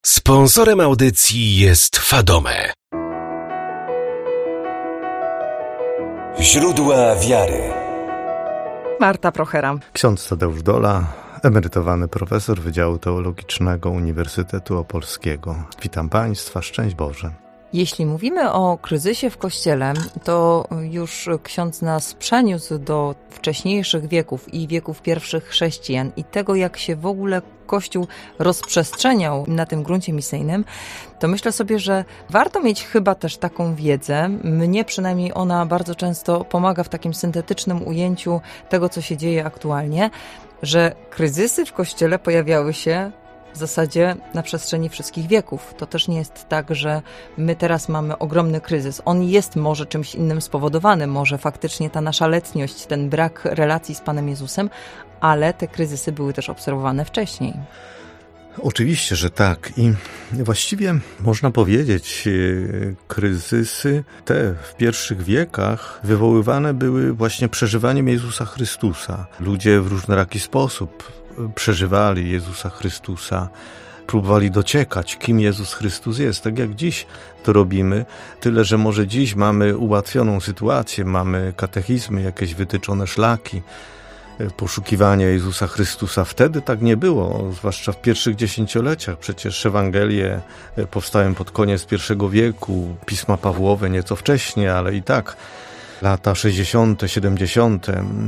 Sponsorem audycji jest Fadome. Źródła wiary. Marta Prochera. Ksiądz Tadeusz Dola, emerytowany profesor Wydziału Teologicznego Uniwersytetu Opolskiego. Witam Państwa, szczęść Boże. Jeśli mówimy o kryzysie w Kościele, to już ksiądz nas przeniósł do wcześniejszych wieków i wieków pierwszych chrześcijan i tego, jak się w ogóle Kościół rozprzestrzeniał na tym gruncie misyjnym, to myślę sobie, że warto mieć chyba też taką wiedzę. Mnie przynajmniej ona bardzo często pomaga w takim syntetycznym ujęciu tego, co się dzieje aktualnie, że kryzysy w Kościele pojawiały się w zasadzie na przestrzeni wszystkich wieków. To też nie jest tak, że my teraz mamy ogromny kryzys. On jest może czymś innym spowodowany, może faktycznie ta nasza letniość, ten brak relacji z Panem Jezusem, ale te kryzysy były też obserwowane wcześniej. Oczywiście, że tak. I właściwie można powiedzieć, kryzysy te w pierwszych wiekach wywoływane były właśnie przeżywaniem Jezusa Chrystusa. Ludzie w różnoraki sposób przeżywali Jezusa Chrystusa, próbowali dociekać, kim Jezus Chrystus jest, tak jak dziś to robimy, tyle, że może dziś mamy ułatwioną sytuację, mamy katechizmy, jakieś wytyczone szlaki, poszukiwania Jezusa Chrystusa. Wtedy tak nie było, zwłaszcza w pierwszych dziesięcioleciach. Przecież Ewangelie powstają pod koniec I wieku, pisma Pawłowe nieco wcześniej, ale i tak lata 60., 70.,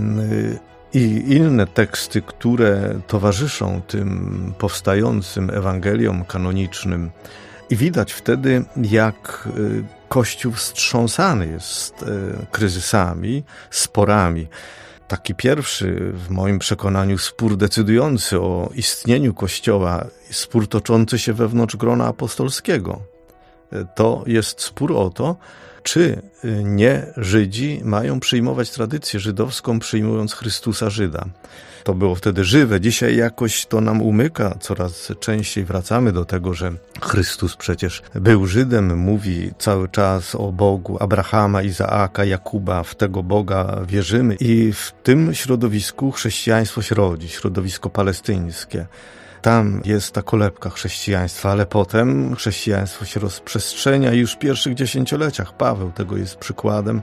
i inne teksty, które towarzyszą tym powstającym Ewangeliom kanonicznym. I widać wtedy, jak Kościół wstrząsany jest kryzysami, sporami. Taki pierwszy, w moim przekonaniu, spór decydujący o istnieniu Kościoła, spór toczący się wewnątrz grona apostolskiego. To jest spór o to, czy nie Żydzi mają przyjmować tradycję żydowską, przyjmując Chrystusa Żyda. To było wtedy żywe. Dzisiaj jakoś to nam umyka. Coraz częściej wracamy do tego, że Chrystus przecież był Żydem, mówi cały czas o Bogu Abrahama, Izaaka, Jakuba. W tego Boga wierzymy. I w tym środowisku chrześcijaństwo się rodzi, środowisko palestyńskie. Tam jest ta kolebka chrześcijaństwa, ale potem chrześcijaństwo się rozprzestrzenia i już w pierwszych dziesięcioleciach Paweł tego jest przykładem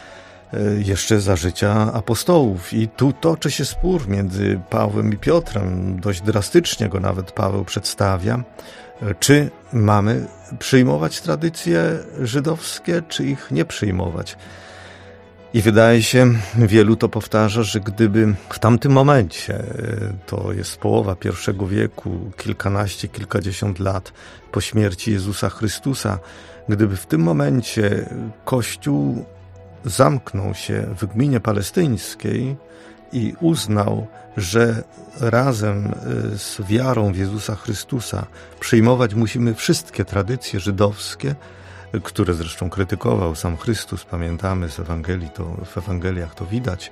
jeszcze za życia apostołów. I tu toczy się spór między Pawłem i Piotrem. Dość drastycznie go nawet Paweł przedstawia. Czy mamy przyjmować tradycje żydowskie, czy ich nie przyjmować? I wydaje się, wielu to powtarza, że gdyby w tamtym momencie, to jest połowa I wieku, kilkanaście, kilkadziesiąt lat po śmierci Jezusa Chrystusa, gdyby w tym momencie Kościół zamknął się w gminie palestyńskiej i uznał, że razem z wiarą w Jezusa Chrystusa przyjmować musimy wszystkie tradycje żydowskie, które zresztą krytykował sam Chrystus, pamiętamy z Ewangelii, to w Ewangeliach to widać.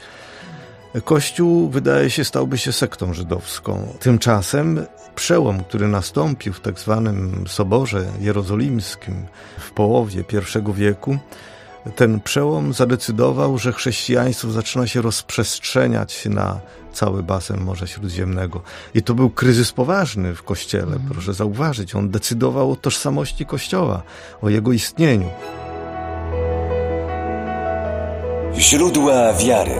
Kościół, wydaje się, stałby się sektą żydowską. Tymczasem przełom, który nastąpił w tak zwanym Soborze Jerozolimskim w połowie I wieku, ten przełom zadecydował, że chrześcijaństwo zaczyna się rozprzestrzeniać na cały basen Morza Śródziemnego. I to był kryzys poważny w Kościele, proszę zauważyć. On decydował o tożsamości Kościoła, o jego istnieniu. Źródła wiary.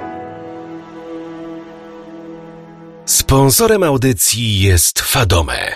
Sponsorem audycji jest Fadome.